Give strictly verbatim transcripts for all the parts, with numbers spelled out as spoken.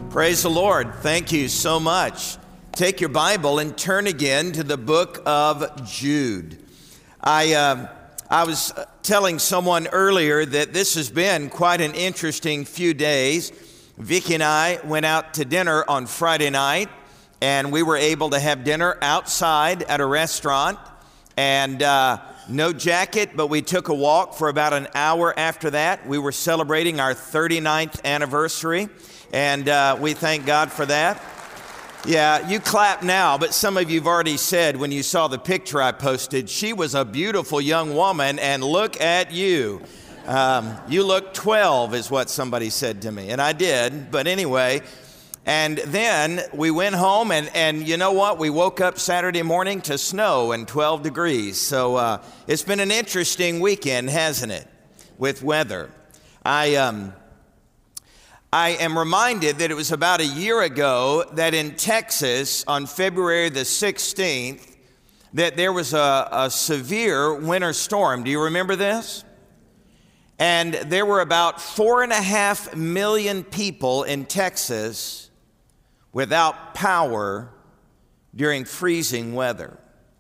Praise the Lord. Thank you so much. Take your Bible and turn again to the book of Jude. I uh, I was telling someone earlier that this has been quite an interesting few days. Vicki and I went out to dinner on Friday night, and we were able to have dinner outside at a restaurant, and uh, no jacket, but we took a walk for about an hour after that. We were celebrating our thirty-ninth anniversary, and uh, we thank God for that. Yeah, you clap now, but some of you have already said when you saw the picture I posted, she was a beautiful young woman, and look at you. Um, you look twelve is what somebody said to me, and I did, but anyway. And then we went home, and, and you know what? We woke up Saturday morning to snow and twelve degrees. So uh, it's been an interesting weekend, hasn't it, with weather. I um, I am reminded that it was about a year ago that in Texas on February the sixteenth, that there was a, a severe winter storm. Do you remember this? And there were about four and a half million people in Texas without power during freezing weather.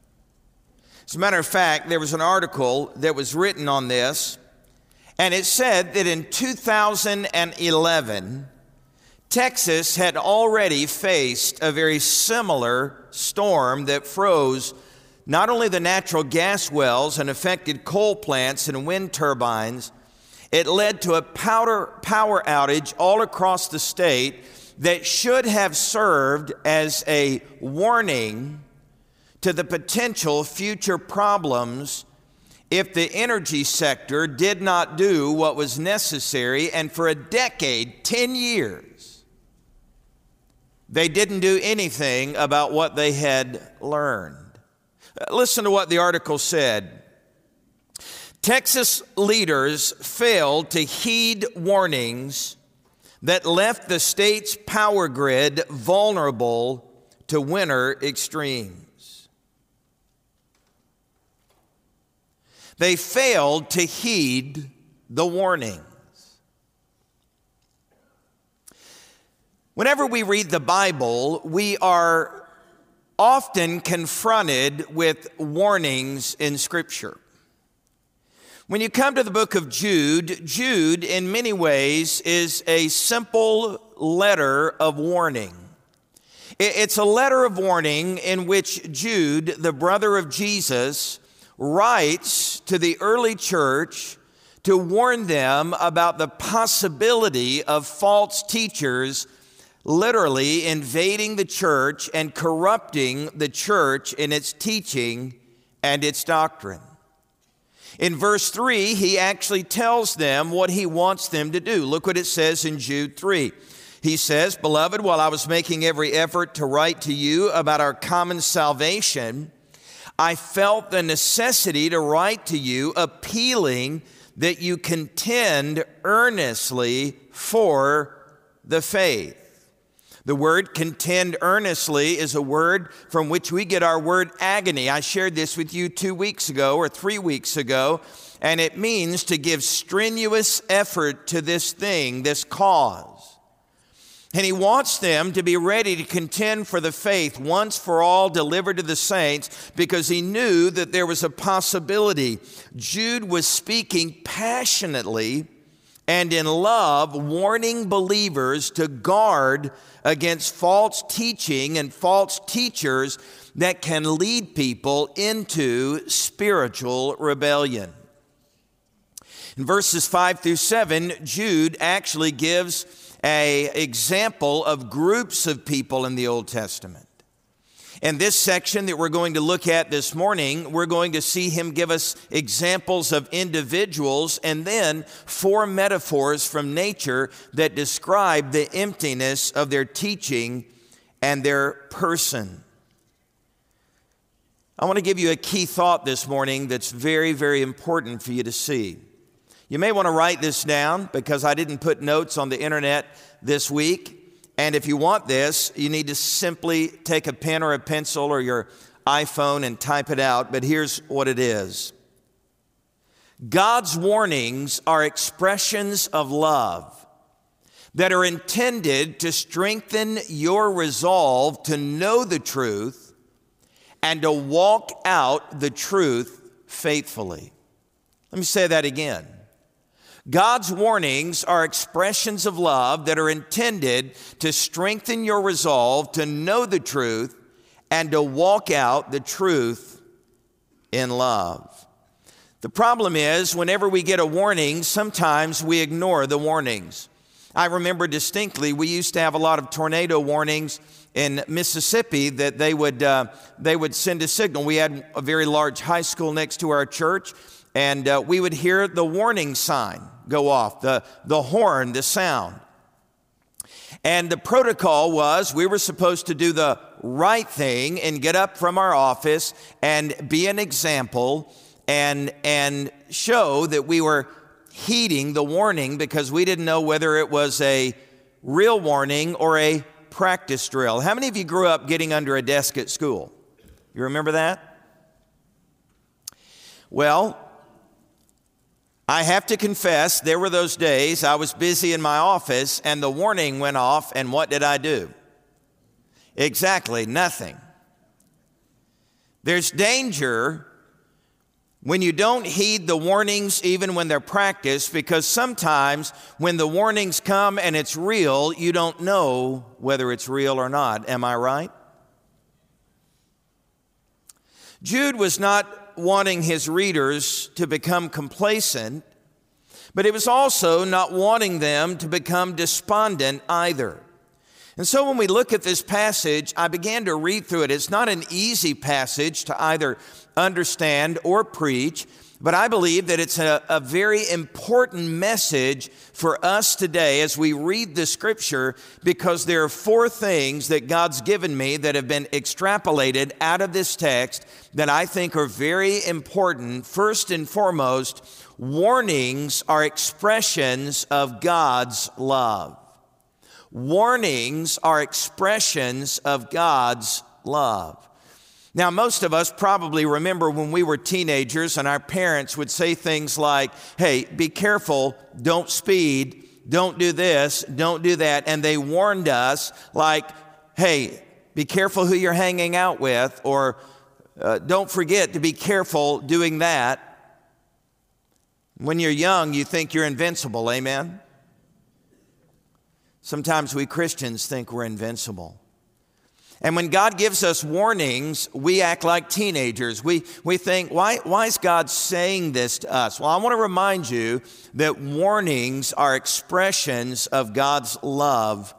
As a matter of fact, there was an article that was written on this, and it said that in two thousand eleven, Texas had already faced a very similar storm that froze not only the natural gas wells and affected coal plants and wind turbines, it led to a power, power outage all across the state that should have served as a warning to the potential future problems if the energy sector did not do what was necessary. And for a decade, ten years, they didn't do anything about what they had learned. Listen to what the article said. Texas leaders failed to heed warnings that left the state's power grid vulnerable to winter extremes. They failed to heed the warnings. Whenever we read the Bible, we are often confronted with warnings in Scripture. When you come to the book of Jude, Jude in many ways is a simple letter of warning. It's a letter of warning in which Jude, the brother of Jesus, writes to the early church to warn them about the possibility of false teachers literally invading the church and corrupting the church in its teaching and its doctrine. In verse three, he actually tells them what he wants them to do. Look what it says in Jude three. He says, "Beloved, while I was making every effort to write to you about our common salvation, I felt the necessity to write to you, appealing that you contend earnestly for the faith." The word contend earnestly is a word from which we get our word agony. I shared this with you two weeks ago or three weeks ago, and it means to give strenuous effort to this thing, this cause. And he wants them to be ready to contend for the faith once for all delivered to the saints, because he knew that there was a possibility. Jude was speaking passionately and in love, warning believers to guard against false teaching and false teachers that can lead people into spiritual rebellion. In verses five through seven, Jude actually gives an example of groups of people in the Old Testament. In this section that we're going to look at this morning, we're going to see him give us examples of individuals and then four metaphors from nature that describe the emptiness of their teaching and their person. I want to give you a key thought this morning that's very, very important for you to see. You may want to write this down because I didn't put notes on the internet this week. And if you want this, you need to simply take a pen or a pencil or your iPhone and type it out. But here's what it is. God's warnings are expressions of love that are intended to strengthen your resolve to know the truth and to walk out the truth faithfully. Let me say that again. God's warnings are expressions of love that are intended to strengthen your resolve to know the truth and to walk out the truth in love. The problem is, whenever we get a warning, sometimes we ignore the warnings. I remember distinctly, we used to have a lot of tornado warnings in Mississippi that they would uh, they would send a signal. We had a very large high school next to our church, and uh, we would hear the warning sign go off, the, the horn, the sound. And the protocol was we were supposed to do the right thing and get up from our office and be an example and, and show that we were heeding the warning, because we didn't know whether it was a real warning or a practice drill. How many of you grew up getting under a desk at school? You remember that? Well, I have to confess, there were those days I was busy in my office and the warning went off, and what did I do? Exactly, nothing. There's danger when you don't heed the warnings even when they're practiced, because sometimes when the warnings come and it's real, you don't know whether it's real or not. Am I right? Jude was not wanting his readers to become complacent, but he was also not wanting them to become despondent either. And so when we look at this passage, I began to read through it. It's not an easy passage to either understand or preach, but I believe that it's a, a very important message for us today as we read the scripture, because there are four things that God's given me that have been extrapolated out of this text that I think are very important. First and foremost, warnings are expressions of God's love. Warnings are expressions of God's love. Now, most of us probably remember when we were teenagers and our parents would say things like, hey, be careful, don't speed, don't do this, don't do that. And they warned us like, hey, be careful who you're hanging out with, or uh, don't forget to be careful doing that. When you're young, you think you're invincible, amen? Sometimes we Christians think we're invincible. And when God gives us warnings, we act like teenagers. We, we think, why, why is God saying this to us? Well, I want to remind you that warnings are expressions of God's love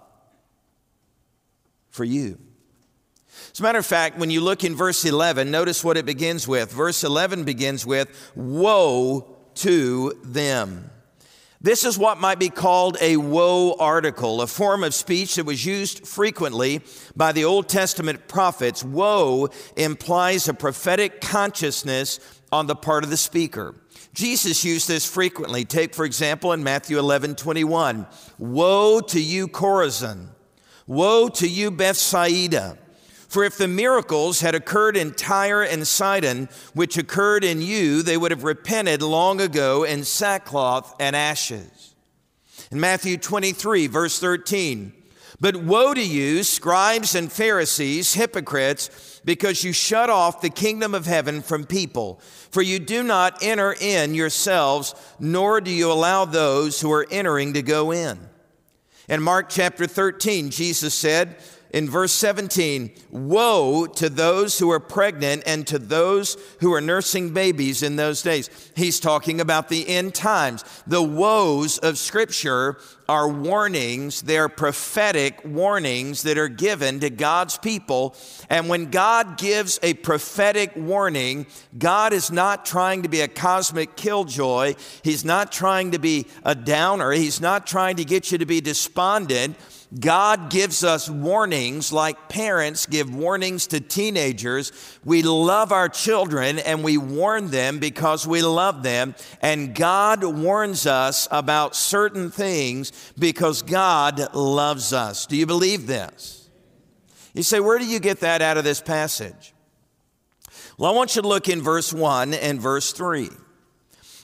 for you. As a matter of fact, when you look in verse eleven, notice what it begins with. Verse eleven begins with, woe to them. This is what might be called a woe article, a form of speech that was used frequently by the Old Testament prophets. Woe implies a prophetic consciousness on the part of the speaker. Jesus used this frequently. Take, for example, in Matthew eleven twenty-one, woe to you, Chorazin! Woe to you, Bethsaida! For if the miracles had occurred in Tyre and Sidon, which occurred in you, they would have repented long ago in sackcloth and ashes. In Matthew twenty-three, verse thirteen, but woe to you, scribes and Pharisees, hypocrites, because you shut off the kingdom of heaven from people. For you do not enter in yourselves, nor do you allow those who are entering to go in. In Mark chapter thirteen, Jesus said, in verse seventeen, woe to those who are pregnant and to those who are nursing babies in those days. He's talking about the end times. The woes of Scripture are warnings. They're prophetic warnings that are given to God's people. And when God gives a prophetic warning, God is not trying to be a cosmic killjoy. He's not trying to be a downer. He's not trying to get you to be despondent. God gives us warnings like parents give warnings to teenagers. We love our children and we warn them because we love them. And God warns us about certain things because God loves us. Do you believe this? You say, where do you get that out of this passage? Well, I want you to look in verse one and verse three.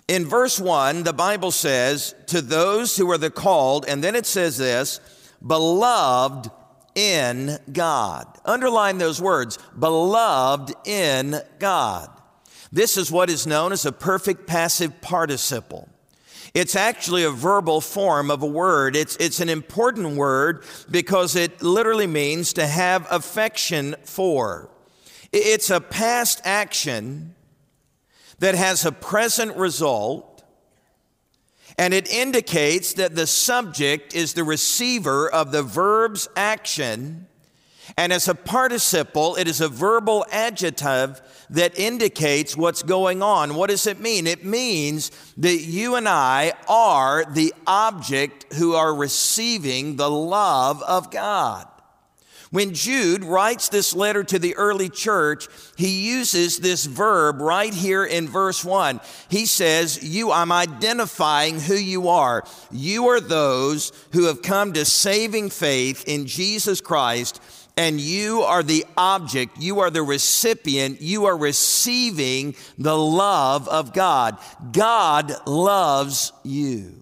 In verse one, the Bible says, to those who are the called, and then it says this, beloved in God. Underline those words, beloved in God. This is what is known as a perfect passive participle. It's actually a verbal form of a word. It's, it's an important word because it literally means to have affection for. It's a past action that has a present result, and it indicates that the subject is the receiver of the verb's action, and as a participle, it is a verbal adjective that indicates what's going on. What does it mean? It means that you and I are the object who are receiving the love of God. When Jude writes this letter to the early church, he uses this verb right here in verse one. He says, you, I'm identifying who you are. You are those who have come to saving faith in Jesus Christ, and you are the object, you are the recipient, you are receiving the love of God. God loves you.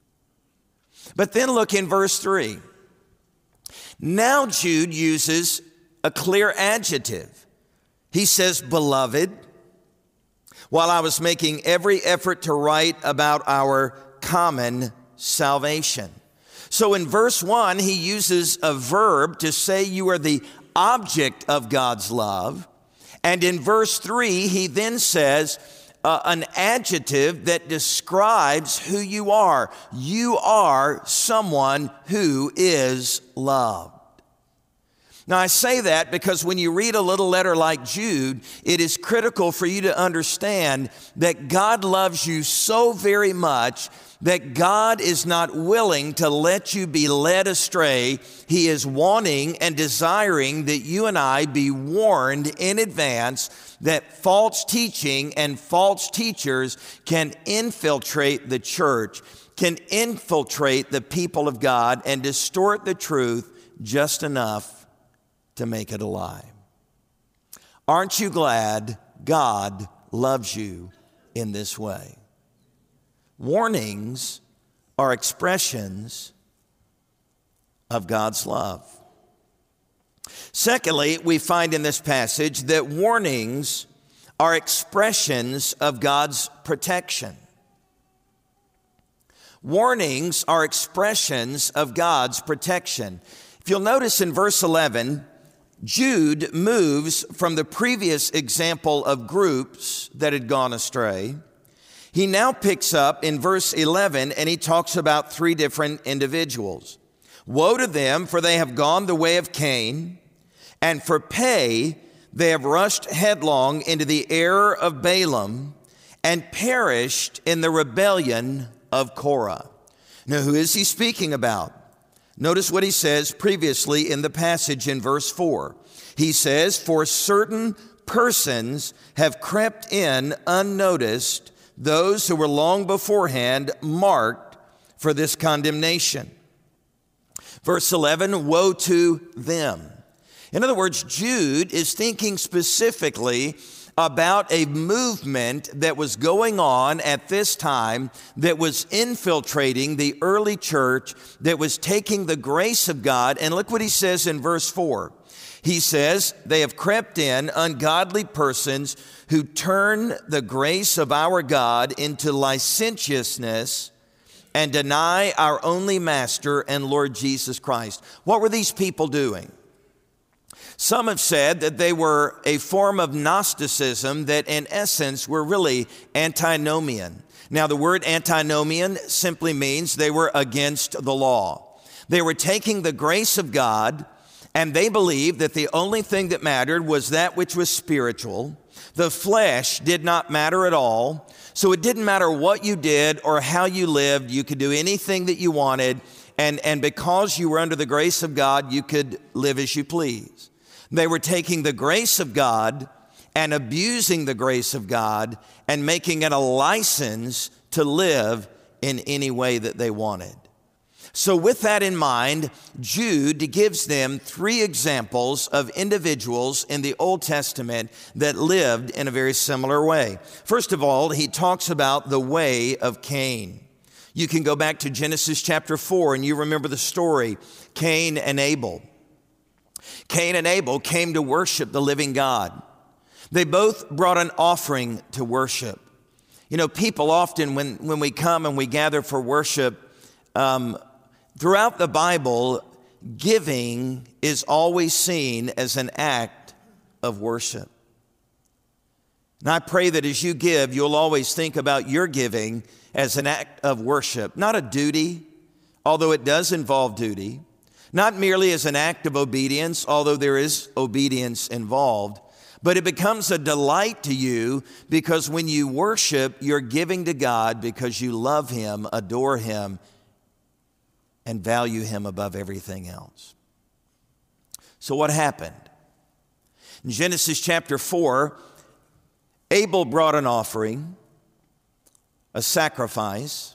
But then look in verse three. Now Jude uses a clear adjective. He says, beloved, while I was making every effort to write about our common salvation. So in verse one, he uses a verb to say you are the object of God's love. And in verse three, he then says uh, an adjective that describes who you are. You are someone who is loved. Now, I say that because when you read a little letter like Jude, it is critical for you to understand that God loves you so very much that God is not willing to let you be led astray. He is wanting and desiring that you and I be warned in advance that false teaching and false teachers can infiltrate the church, can infiltrate the people of God and distort the truth just enough to make it a lie. Aren't you glad God loves you in this way? Warnings are expressions of God's love. Secondly, we find in this passage that warnings are expressions of God's protection. Warnings are expressions of God's protection. If you'll notice in verse eleven, Jude moves from the previous example of groups that had gone astray. He now picks up in verse eleven and he talks about three different individuals. Woe to them, for they have gone the way of Cain, and for pay they have rushed headlong into the error of Balaam and perished in the rebellion of Korah. Now, who is he speaking about? Notice what he says previously in the passage in verse four. He says, for certain persons have crept in unnoticed, those who were long beforehand marked for this condemnation. Verse eleven, woe to them. In other words, Jude is thinking specifically about a movement that was going on at this time that was infiltrating the early church, that was taking the grace of God. And look what he says in verse four. He says, they have crept in, ungodly persons who turn the grace of our God into licentiousness and deny our only Master and Lord Jesus Christ. What were these people doing? Some have said that they were a form of Gnosticism that in essence were really antinomian. Now the word antinomian simply means they were against the law. They were taking the grace of God and they believed that the only thing that mattered was that which was spiritual. The flesh did not matter at all. So it didn't matter what you did or how you lived. You could do anything that you wanted. And, and because you were under the grace of God, you could live as you please. They were taking the grace of God and abusing the grace of God and making it a license to live in any way that they wanted. So with that in mind, Jude gives them three examples of individuals in the Old Testament that lived in a very similar way. First of all, he talks about the way of Cain. You can go back to Genesis chapter four and you remember the story, Cain and Abel. Cain and Abel came to worship the living God. They both brought an offering to worship. You know, people often, when, when we come and we gather for worship, um, throughout the Bible, giving is always seen as an act of worship. And I pray that as you give, you'll always think about your giving as an act of worship, not a duty, although it does involve duty, not merely as an act of obedience, although there is obedience involved, but it becomes a delight to you because when you worship, you're giving to God because you love Him, adore Him, and value Him above everything else. So what happened? In Genesis chapter four, Abel brought an offering, a sacrifice.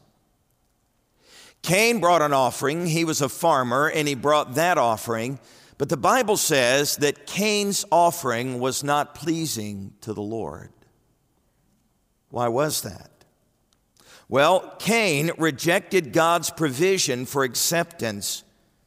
Cain brought an offering. He was a farmer, and he brought that offering. But the Bible says that Cain's offering was not pleasing to the Lord. Why was that? Well, Cain rejected God's provision for acceptance.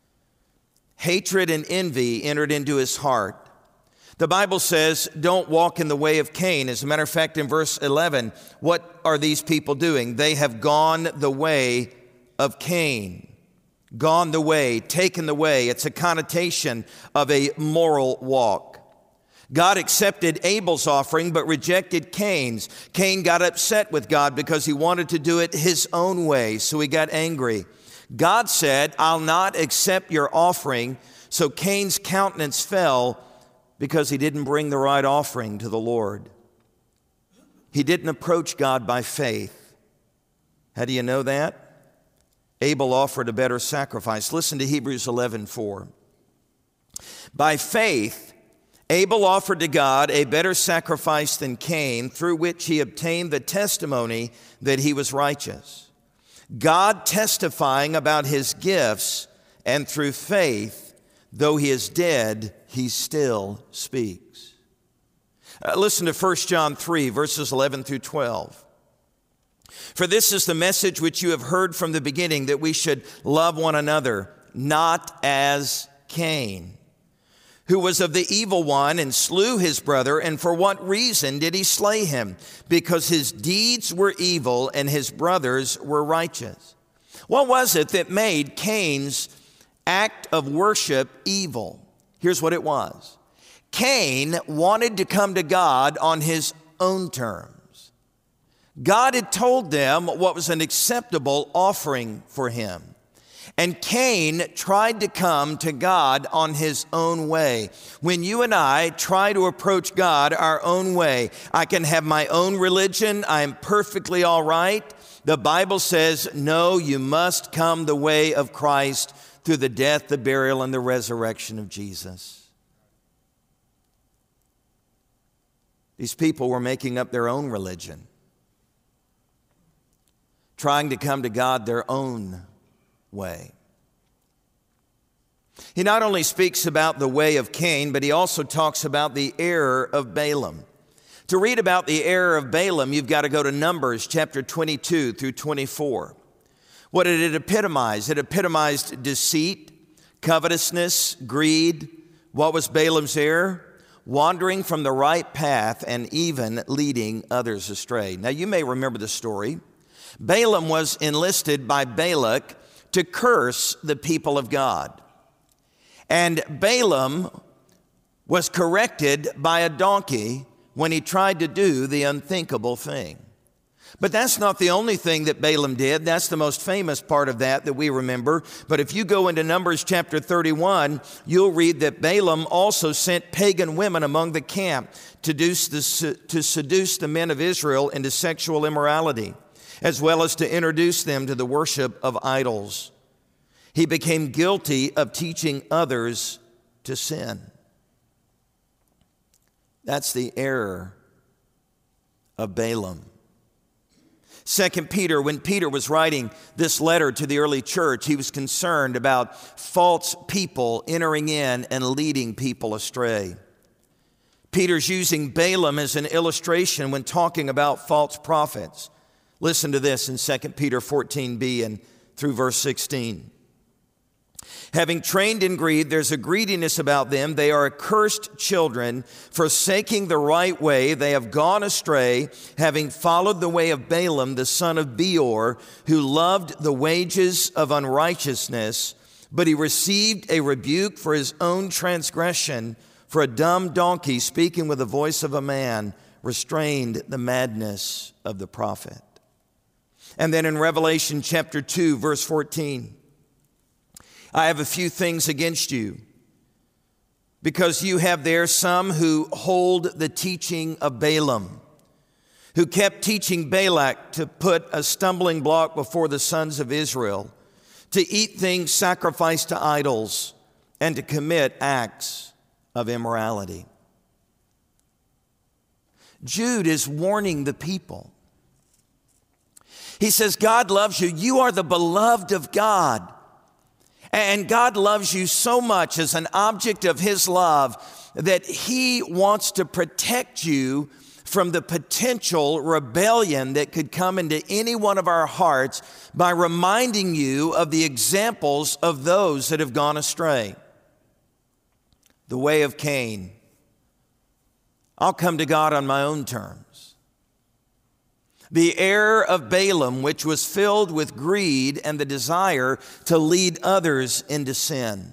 Hatred and envy entered into his heart. The Bible says, don't walk in the way of Cain. As a matter of fact, in verse eleven, what are these people doing? They have gone the way of Cain. Gone the way, taken the way. It's a connotation of a moral walk. God accepted Abel's offering but rejected Cain's. Cain got upset with God because he wanted to do it his own way, so he got angry. God said, I'll not accept your offering. So Cain's countenance fell because he didn't bring the right offering to the Lord. He didn't approach God by faith. How do you know that? Abel offered a better sacrifice. Listen to Hebrews eleven four. By faith, Abel offered to God a better sacrifice than Cain, through which he obtained the testimony that he was righteous. God testifying about his gifts, and through faith, though he is dead, he still speaks. Uh, listen to First John three, verses eleven through twelve. For this is the message which you have heard from the beginning, that we should love one another, not as Cain, who was of the evil one and slew his brother. And for what reason did he slay him? Because his deeds were evil and his brothers were righteous. What was it that made Cain's act of worship evil? Here's what it was. Cain wanted to come to God on his own terms. God had told them what was an acceptable offering for him. And Cain tried to come to God on his own way. When you and I try to approach God our own way, I can have my own religion, I am perfectly all right. The Bible says, no, you must come the way of Christ through the death, the burial, and the resurrection of Jesus. These people were making up their own religion, trying to come to God their own way. He not only speaks about the way of Cain, but he also talks about the error of Balaam. To read about the error of Balaam, you've got to go to Numbers chapter twenty-two through twenty-four. What did it epitomize? It epitomized deceit, covetousness, greed. What was Balaam's error? Wandering from the right path and even leading others astray. Now, you may remember the story. Balaam was enlisted by Balak to curse the people of God. And Balaam was corrected by a donkey when he tried to do the unthinkable thing. But that's not the only thing that Balaam did. That's the most famous part of that that we remember. But if you go into Numbers chapter thirty-one, you'll read that Balaam also sent pagan women among the camp to seduce the, to seduce the men of Israel into sexual immorality, as well as to introduce them to the worship of idols. He became guilty of teaching others to sin. That's the error of Balaam. Second Peter, when Peter was writing this letter to the early church, he was concerned about false people entering in and leading people astray. Peter's using Balaam as an illustration when talking about false prophets. Listen to this in Second Peter fourteen b and through verse sixteen. Having trained in greed, there's a greediness about them. They are accursed children, forsaking the right way. They have gone astray, having followed the way of Balaam, the son of Beor, who loved the wages of unrighteousness, but he received a rebuke for his own transgression. For a dumb donkey, speaking with the voice of a man, restrained the madness of the prophet. And then in Revelation chapter two, verse fourteen, I have a few things against you, because you have there some who hold the teaching of Balaam, who kept teaching Balak to put a stumbling block before the sons of Israel, to eat things sacrificed to idols, and to commit acts of immorality. Jude is warning the people. He says, God loves you. You are the beloved of God. And God loves you so much as an object of his love that he wants to protect you from the potential rebellion that could come into any one of our hearts by reminding you of the examples of those that have gone astray. The way of Cain. I'll come to God on my own terms. The error of Balaam, which was filled with greed and the desire to lead others into sin.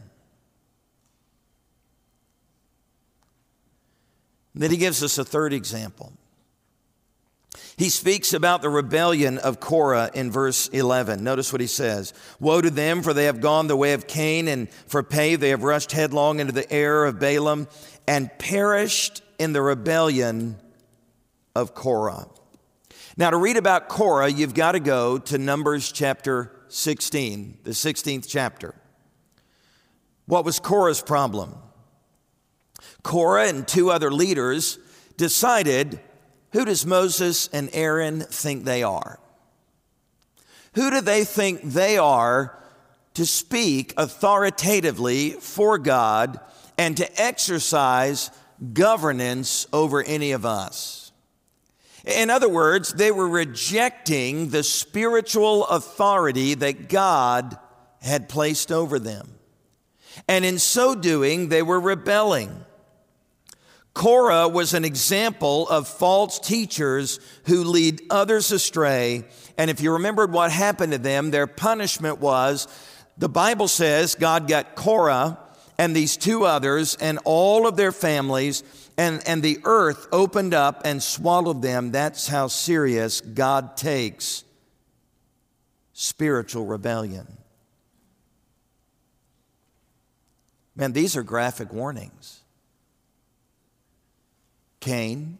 Then he gives us a third example. He speaks about the rebellion of Korah in verse eleven. Notice what he says. Woe to them, for they have gone the way of Cain, and for pay they have rushed headlong into the error of Balaam, and perished in the rebellion of Korah. Now, to read about Korah, you've got to go to Numbers chapter sixteen, the sixteenth chapter. What was Korah's problem? Korah and two other leaders decided, who does Moses and Aaron think they are? Who do they think they are to speak authoritatively for God and to exercise governance over any of us? In other words, they were rejecting the spiritual authority that God had placed over them. And in so doing, they were rebelling. Korah was an example of false teachers who lead others astray. And if you remembered what happened to them, their punishment was, the Bible says God got Korah and these two others and all of their families, and, and the earth opened up and swallowed them. That's how serious God takes spiritual rebellion. Man, these are graphic warnings. Cain,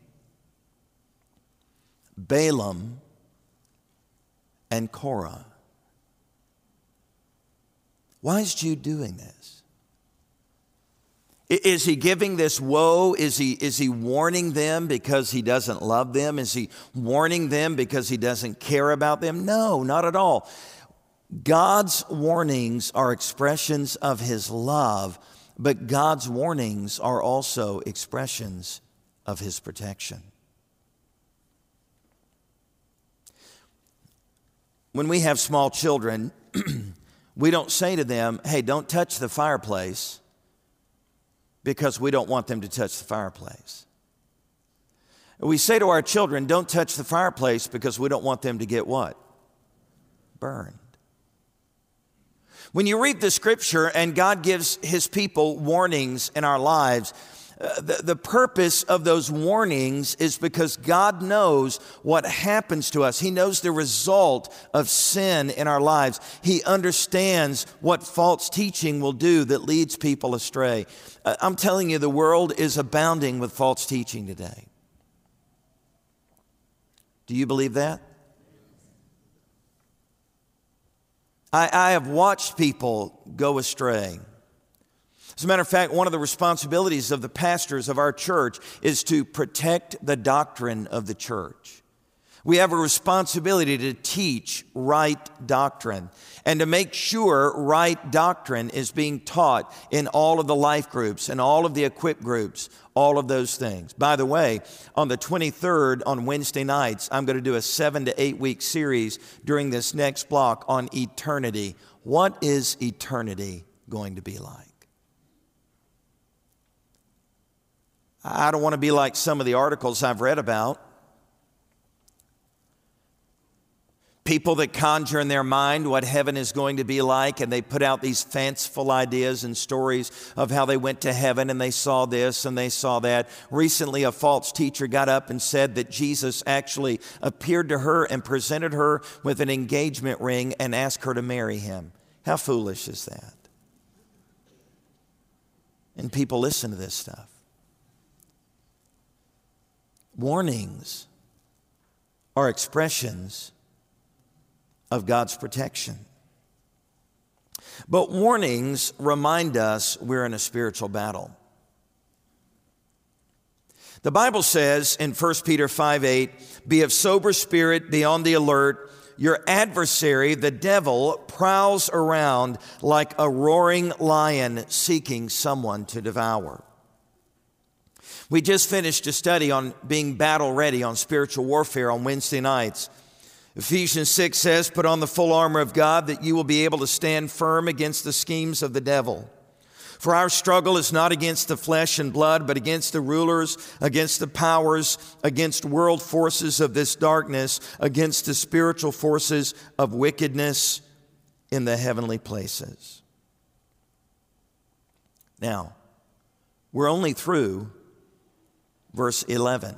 Balaam, and Korah. Why is Jude doing this? Is he giving this woe? Is he, is he warning them because he doesn't love them? Is he warning them because he doesn't care about them? No, not at all. God's warnings are expressions of his love, but God's warnings are also expressions of his protection. When we have small children, we don't say to them, hey, don't touch the fireplace, because we don't want them to touch the fireplace. We say to our children, don't touch the fireplace, because we don't want them to get what? Burned. When you read the scripture and God gives his people warnings in our lives, Uh, the, the purpose of those warnings is because God knows what happens to us. He knows the result of sin in our lives. He understands what false teaching will do that leads people astray. Uh, I'm telling you, the world is abounding with false teaching today. Do you believe that? I, I have watched people go astray. As a matter of fact, one of the responsibilities of the pastors of our church is to protect the doctrine of the church. We have a responsibility to teach right doctrine and to make sure right doctrine is being taught in all of the life groups and all of the equip groups, all of those things. By the way, on the twenty-third, on Wednesday nights, I'm going to do a seven to eight week series during this next block on eternity. What is eternity going to be like? I don't want to be like some of the articles I've read about. People that conjure in their mind what heaven is going to be like, and they put out these fanciful ideas and stories of how they went to heaven and they saw this and they saw that. Recently, a false teacher got up and said that Jesus actually appeared to her and presented her with an engagement ring and asked her to marry him. How foolish is that? And people listen to this stuff. Warnings are expressions of God's protection. But warnings remind us we're in a spiritual battle. The Bible says in First Peter five eight, be of sober spirit, be on the alert. Your adversary, the devil, prowls around like a roaring lion seeking someone to devour. We just finished a study on being battle ready on spiritual warfare on Wednesday nights. Ephesians six says, put on the full armor of God that you will be able to stand firm against the schemes of the devil. For our struggle is not against the flesh and blood, but against the rulers, against the powers, against world forces of this darkness, against the spiritual forces of wickedness in the heavenly places. Now, we're only through verse eleven.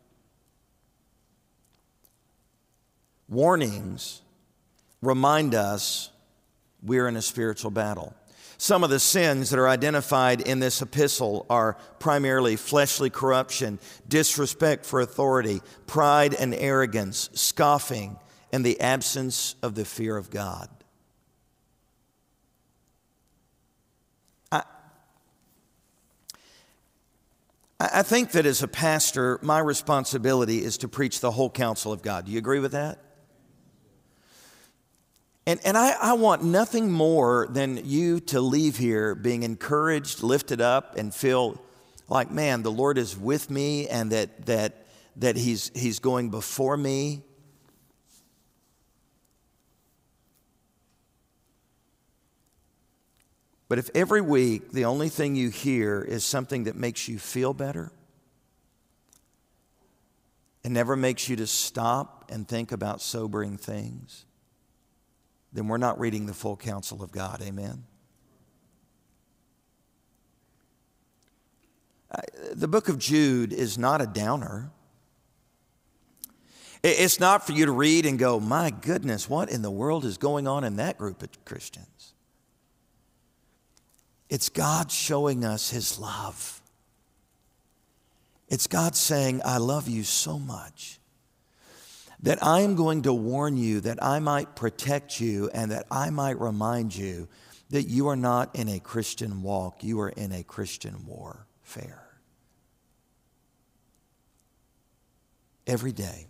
Warnings remind us we're in a spiritual battle. Some of the sins that are identified in this epistle are primarily fleshly corruption, disrespect for authority, pride and arrogance, scoffing, and the absence of the fear of God. I, I think that as a pastor, my responsibility is to preach the whole counsel of God. Do you agree with that? And, and I, I want nothing more than you to leave here being encouraged, lifted up, and feel like, man, the Lord is with me and that, that, that he's, he's going before me. But if every week the only thing you hear is something that makes you feel better and never makes you to stop and think about sobering things, then we're not reading the full counsel of God. Amen? The book of Jude is not a downer. It's not for you to read and go, my goodness, what in the world is going on in that group of Christians? It's God showing us his love. It's God saying, I love you so much that I am going to warn you, that I might protect you, and that I might remind you that you are not in a Christian walk, you are in a Christian warfare. Every day.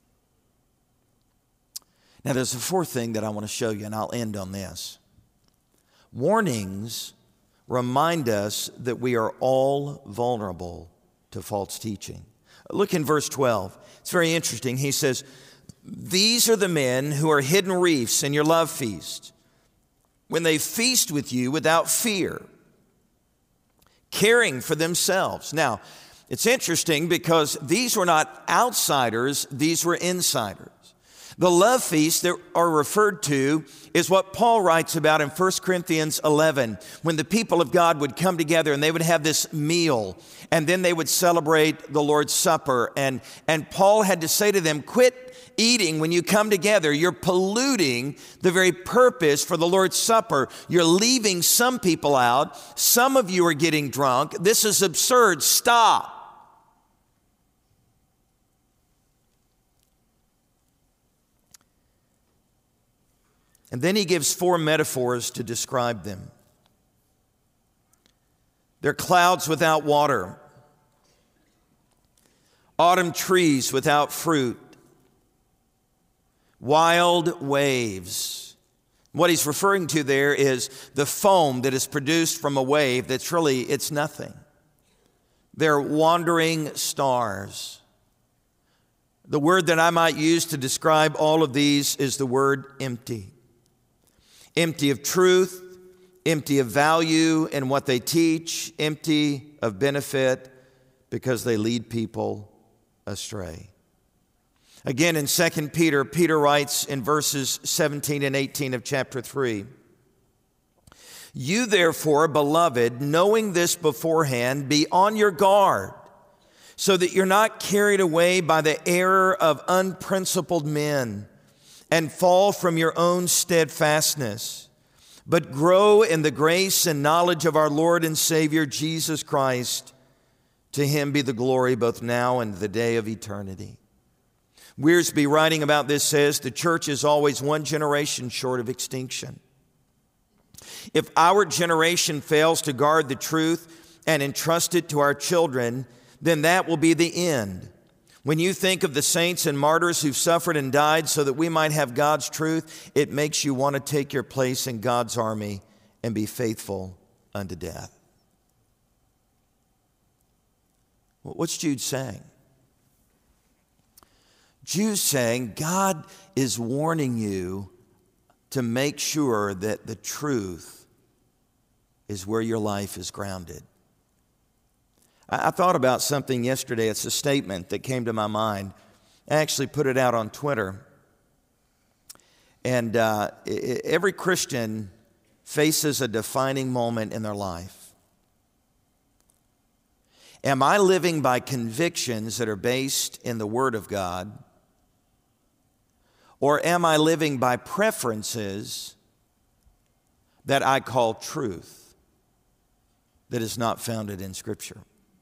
Now there's a fourth thing that I want to show you, and I'll end on this. Warnings remind us that we are all vulnerable to false teaching. Look in verse twelve. It's very interesting. He says, these are the men who are hidden reefs in your love feast, when they feast with you without fear, caring for themselves. Now, it's interesting because these were not outsiders, these were insiders. The love feasts that are referred to is what Paul writes about in First Corinthians eleven, when the people of God would come together and they would have this meal, and then they would celebrate the Lord's Supper. And, and Paul had to say to them, quit eating when you come together. You're polluting the very purpose for the Lord's Supper. You're leaving some people out. Some of you are getting drunk. This is absurd. Stop. And then he gives four metaphors to describe them. They're clouds without water, autumn trees without fruit, wild waves. What he's referring to there is the foam that is produced from a wave that's really, it's nothing. They're wandering stars. The word that I might use to describe all of these is the word empty. Empty of truth, empty of value in what they teach, empty of benefit because they lead people astray. Again, in Second Peter, Peter writes in verses seventeen and eighteen of chapter three, "You therefore, beloved, knowing this beforehand, be on your guard, so that you're not carried away by the error of unprincipled men and fall from your own steadfastness, but grow in the grace and knowledge of our Lord and Savior Jesus Christ. To him be the glory both now and the day of eternity." Wiersbe, writing about this, says, "The church is always one generation short of extinction. If our generation fails to guard the truth and entrust it to our children, then that will be the end. When you think of the saints and martyrs who've suffered and died so that we might have God's truth, it makes you want to take your place in God's army and be faithful unto death." What's Jude saying? Jude's saying God is warning you to make sure that the truth is where your life is grounded. I thought about something yesterday. It's a statement that came to my mind. I actually put it out on Twitter. And uh, every Christian faces a defining moment in their life. Am I living by convictions that are based in the Word of God? Or am I living by preferences that I call truth that is not founded in Scripture?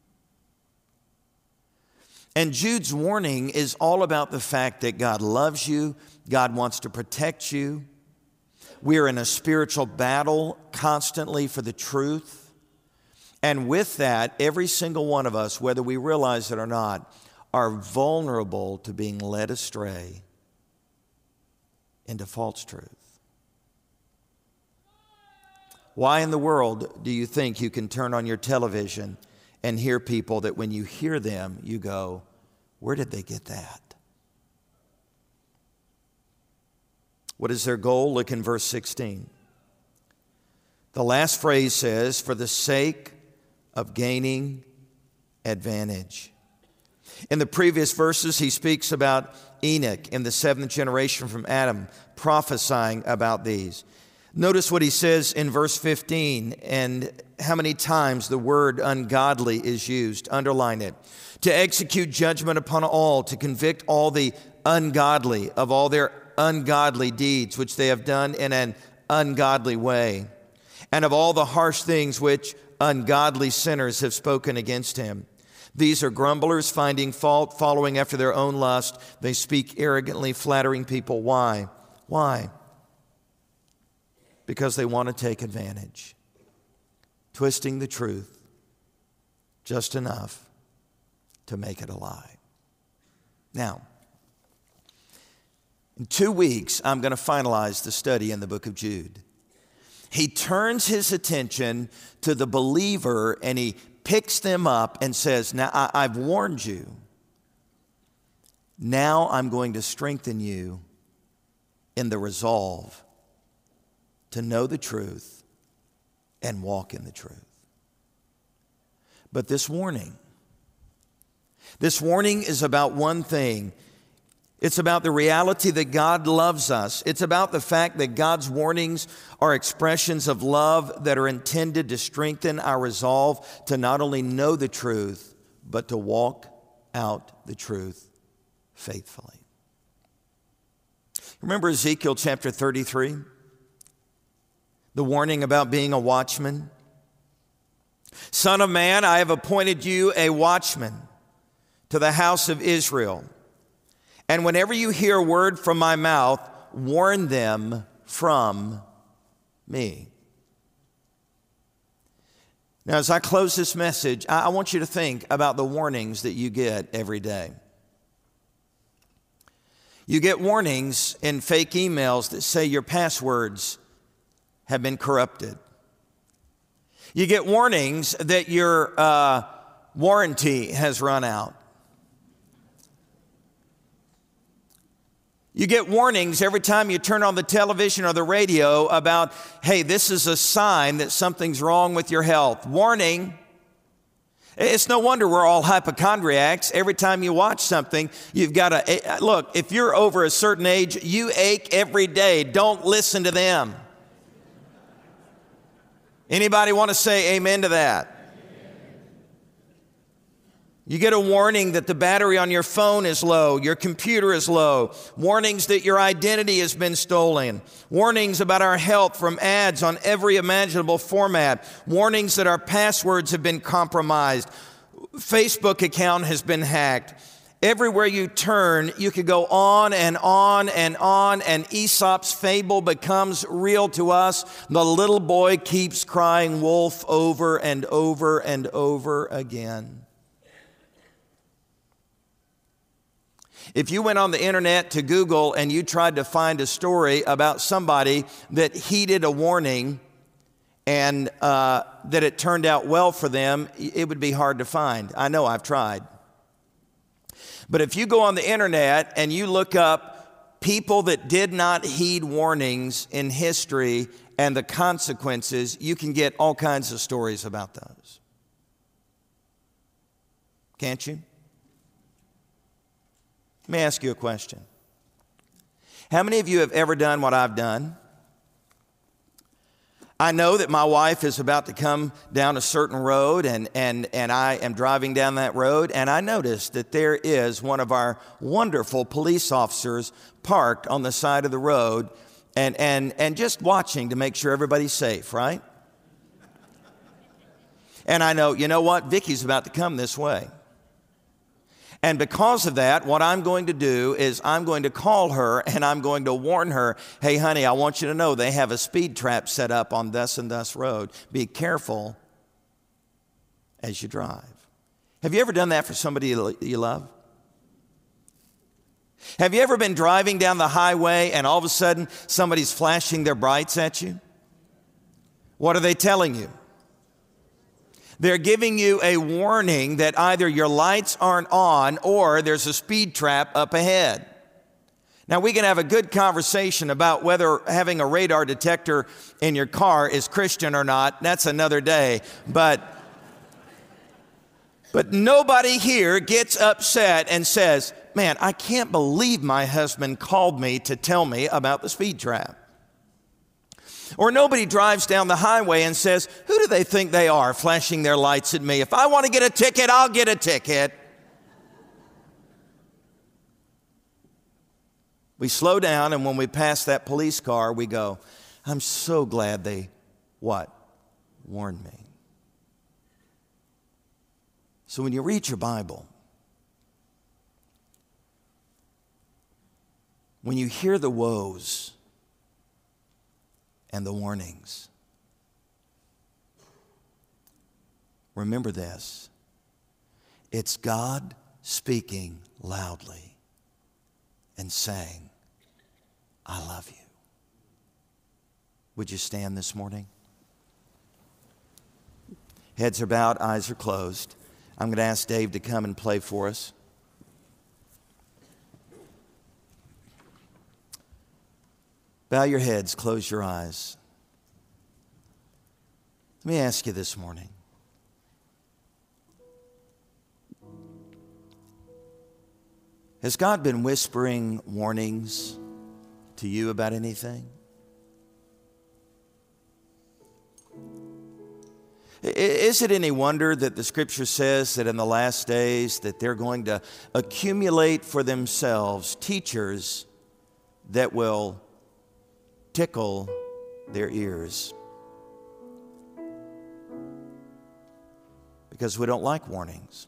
And Jude's warning is all about the fact that God loves you, God wants to protect you. We're in a spiritual battle constantly for the truth. And with that, every single one of us, whether we realize it or not, are vulnerable to being led astray into false truth. Why in the world do you think you can turn on your television and hear people that when you hear them, you go, where did they get that? What is their goal? Look in verse sixteen. The last phrase says, for the sake of gaining advantage. In the previous verses, he speaks about Enoch in the seventh generation from Adam, prophesying about these. Notice what he says in verse fifteen and how many times the word ungodly is used. Underline it. To execute judgment upon all, to convict all the ungodly of all their ungodly deeds, which they have done in an ungodly way, and of all the harsh things which ungodly sinners have spoken against him. These are grumblers, finding fault, following after their own lust. They speak arrogantly, flattering people. Why? Why? Because they want to take advantage, twisting the truth just enough to make it a lie. Now, in two weeks, I'm going to finalize the study in the book of Jude. He turns his attention to the believer and he picks them up and says, now I, I've warned you. Now I'm going to strengthen you in the resolve to know the truth and walk in the truth. But this warning, this warning is about one thing. It's about the reality that God loves us. It's about the fact that God's warnings are expressions of love that are intended to strengthen our resolve to not only know the truth, but to walk out the truth faithfully. Remember Ezekiel chapter thirty-three? The warning about being a watchman. Son of man, I have appointed you a watchman to the house of Israel. And whenever you hear a word from my mouth, warn them from me. Now, as I close this message, I want you to think about the warnings that you get every day. You get warnings in fake emails that say your passwords have been corrupted. You get warnings that your uh, warranty has run out. You get warnings every time you turn on the television or the radio about, hey, this is a sign that something's wrong with your health. Warning. It's no wonder we're all hypochondriacs. Every time you watch something, you've got to, look, if you're over a certain age, you ache every day. Don't listen to them. Anybody want to say amen to that? You get a warning that the battery on your phone is low, your computer is low, warnings that your identity has been stolen, warnings about our health from ads on every imaginable format, warnings that our passwords have been compromised, Facebook account has been hacked. Everywhere you turn, you could go on and on and on, and Aesop's fable becomes real to us. The little boy keeps crying wolf over and over and over again. If you went on the internet to Google and you tried to find a story about somebody that heeded a warning and uh, that it turned out well for them, it would be hard to find. I know, I've tried. But if you go on the internet and you look up people that did not heed warnings in history and the consequences, you can get all kinds of stories about those. Can't you? Let me ask you a question. How many of you have ever done what I've done? I know that my wife is about to come down a certain road, and, and, and I am driving down that road, and I noticed that there is one of our wonderful police officers parked on the side of the road and, and, and just watching to make sure everybody's safe, right? And I know, you know what? Vicky's about to come this way. And because of that, what I'm going to do is I'm going to call her and I'm going to warn her, hey, honey, I want you to know they have a speed trap set up on thus and thus road. Be careful as you drive. Have you ever done that for somebody you love? Have you ever been driving down the highway and all of a sudden somebody's flashing their brights at you? What are they telling you? They're giving you a warning that either your lights aren't on or there's a speed trap up ahead. Now, we can have a good conversation about whether having a radar detector in your car is Christian or not. That's another day. But, but nobody here gets upset and says, man, I can't believe my husband called me to tell me about the speed trap. Or nobody drives down the highway and says, who do they think they are flashing their lights at me? If I want to get a ticket, I'll get a ticket. We slow down, and when we pass that police car, we go, I'm so glad they, what? Warned me. So when you read your Bible, when you hear the woes and the warnings, remember this. It's God speaking loudly and saying, I love you. Would you stand this morning? Heads are bowed, eyes are closed. I'm going to ask Dave to come and play for us. Bow your heads, close your eyes. Let me ask you this morning. Has God been whispering warnings to you about anything? Is it any wonder that the Scripture says that in the last days that they're going to accumulate for themselves teachers that will tickle their ears? Because we don't like warnings.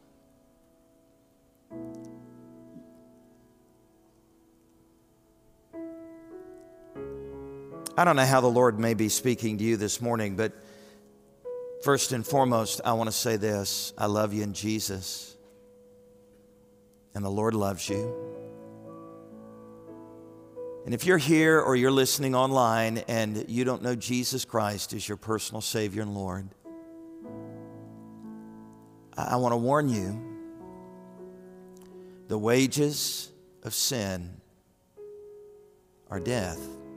I don't know how the Lord may be speaking to you this morning, but first and foremost, I want to say this. I love you in Jesus, and the Lord loves you. And if you're here or you're listening online and you don't know Jesus Christ as your personal Savior and Lord, I, I want to warn you, the wages of sin are death.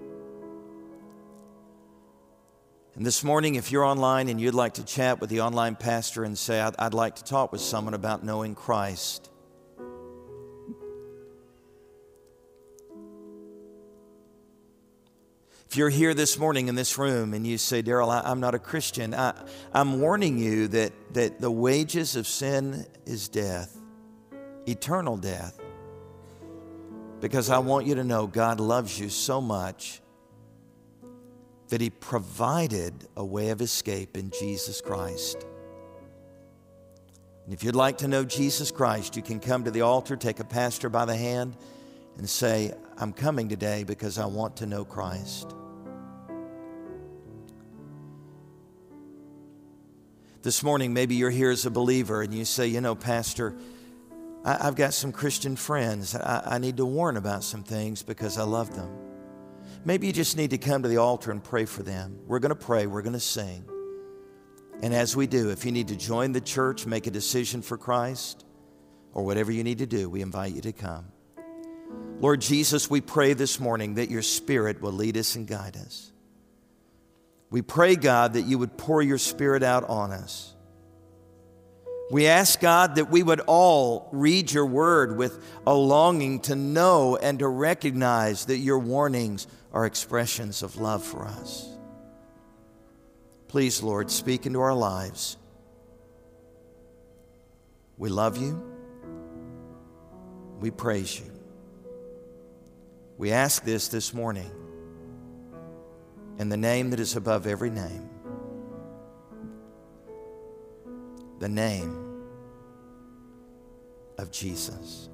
And this morning, if you're online and you'd like to chat with the online pastor and say, I'd, I'd like to talk with someone about knowing Christ, if you're here this morning in this room and you say, Daryl, I, I'm not a Christian, I, I'm warning you that, that the wages of sin is death, eternal death. Because I want you to know God loves you so much that He provided a way of escape in Jesus Christ. And if you'd like to know Jesus Christ, you can come to the altar, take a pastor by the hand, and say, I'm coming today because I want to know Christ. This morning, maybe you're here as a believer and you say, you know, Pastor, I, I've got some Christian friends. I, I need to warn about some things because I love them. Maybe you just need to come to the altar and pray for them. We're going to pray. We're going to sing. And as we do, if you need to join the church, make a decision for Christ, or whatever you need to do, we invite you to come. Lord Jesus, we pray this morning that your Spirit will lead us and guide us. We pray, God, that you would pour your Spirit out on us. We ask, God, that we would all read your word with a longing to know and to recognize that your warnings are expressions of love for us. Please, Lord, speak into our lives. We love you. We praise you. We ask this this morning in the name that is above every name, the name of Jesus.